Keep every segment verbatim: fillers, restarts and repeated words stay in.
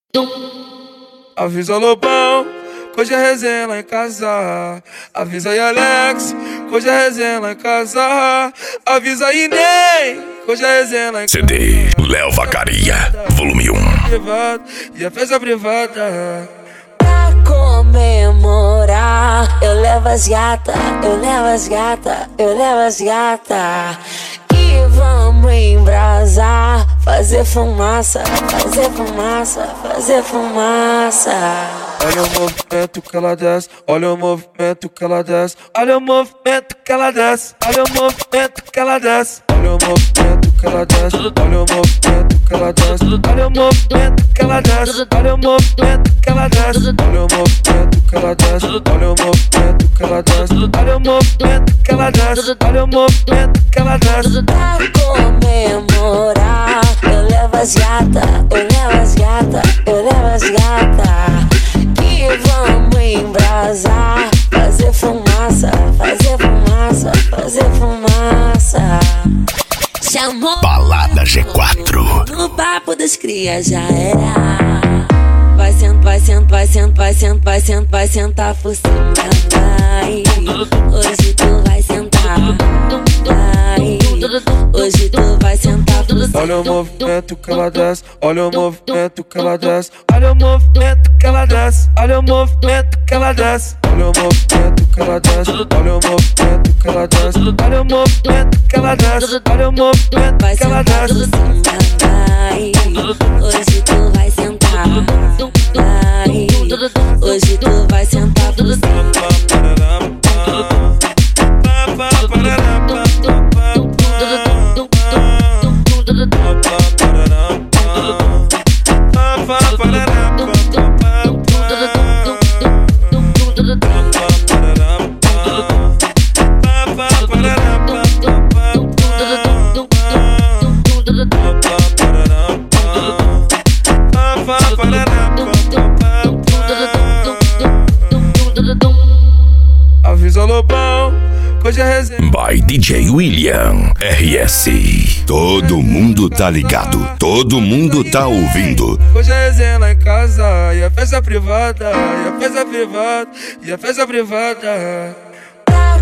Avisa Lobão, que hoje é resenha lá em casa. Avisa aí Alex, que hoje é resenha lá em casa. Avisa aí Ney, que hoje é resenha lá em casa. C D Léo Vacaria, volume um. E a festa privada. Pra comemorar, eu levo as gata, eu levo as gata, eu levo as gata. E vamos embrasar, fazer fumaça, fazer fumaça, fazer fumaça. Olha o movimento que ela desce, olha o movimento que ela desce, olha o movimento que ela desce, olha o movimento que ela desce, olha o movimento que ela desce, olha o movimento que ela desce, olha o movimento que ela desce, olha o movimento que ela desce, olha o movimento que ela desce, olha o movimento que ela desce, olha o movimento que ela desce, olha o movimento que ela desce. Pra comemorar, eu levo as gata, eu levo as gata, eu levo as gata. E vamos embrasar, fazer fumaça, fazer fumaça, fazer fumaça. Chamou Balada G quatro. no papo dos cria, já era. Vai sentar, vai sentar, vai sentar, vai sentar, vai sentar, vai sentar por cima, vai. Hoje tu vai sentar, vai. Hoje tu vai sentar por cima. Olha o movimento que ela desce, olha o movimento que ela desce, olha o movimento que ela desce, olha o movimento que ela desce, olha o movimento que ela desce, olha o movimento que ela desce, olha o movimento que ela desce, olha o movimento Vai que ela sentar por desce. cima, vai. Hoje tu vai sentar, vai. Hoje tu vai sentar por cima. Avisa Lobão, que hoje é resenha. By D J William R S. Todo mundo tá ligado, todo mundo tá ouvindo. Hoje é resenha lá em casa, e a festa privada, e a festa privada, e a festa privada. Pra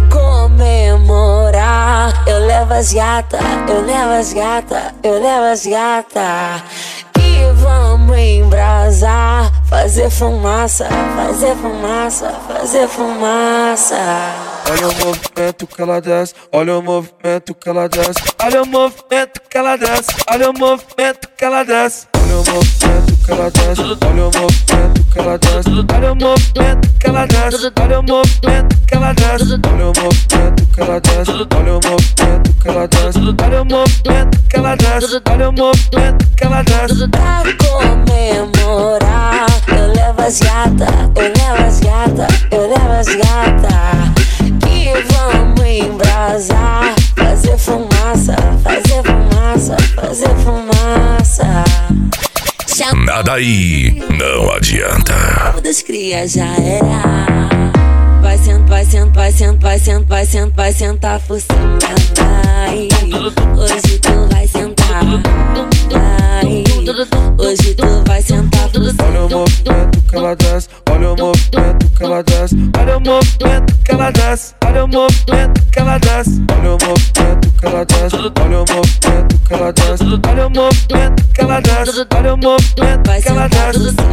comemorar, eu levo as gata, eu levo as gata, eu levo as gata. E vamos embrasar, fazer fumaça, fazer fumaça, fazer fumaça. Olha o movimento que ela desce, olha o movimento que ela desce, olha o movimento que ela desce, olha o movimento que ela desce, olha o movimento que ela desce, olha o movimento que ela desce, olha o movimento que ela desce, olha o movimento que ela desce, olha o movimento que ela desce, olha o movimento que ela desce, olha o movimento que ela desce, olha o movimento que ela desce. Pra comemorar, eu levo as gata, eu levo as gata, eu levo as gata. E vamos embrasar, fazer fumaça, fazer fumaça, fazer fumaça. Chamou Nada aí, não adianta. dos cria, já era. Vai sentar, vai sentar, vai sentar, vai sentar, vai sentar, vai sentar por cima, vai. Hoje tu vai sentar, vai. Hoje tu vai sentar por cima. Olha o movimento que ela desce, olha o movimento que ela desce, olha o movimento que ela desce, olha o movimento que ela desce, olha o movimento que ela desce, olha o movimento que ela desce, olha o movimento que ela desce, olha o movimento Vai que ela sentar por desce. cima,